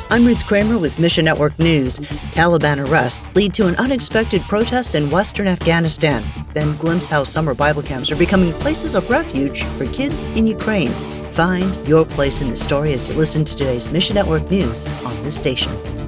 I'm Ruth Kramer with Mission Network News. Taliban arrests lead to an unexpected protest in western Afghanistan. Then glimpse how summer Bible camps are becoming places of refuge for kids in Ukraine. Find your place in the story as you listen to today's Mission Network News on this station.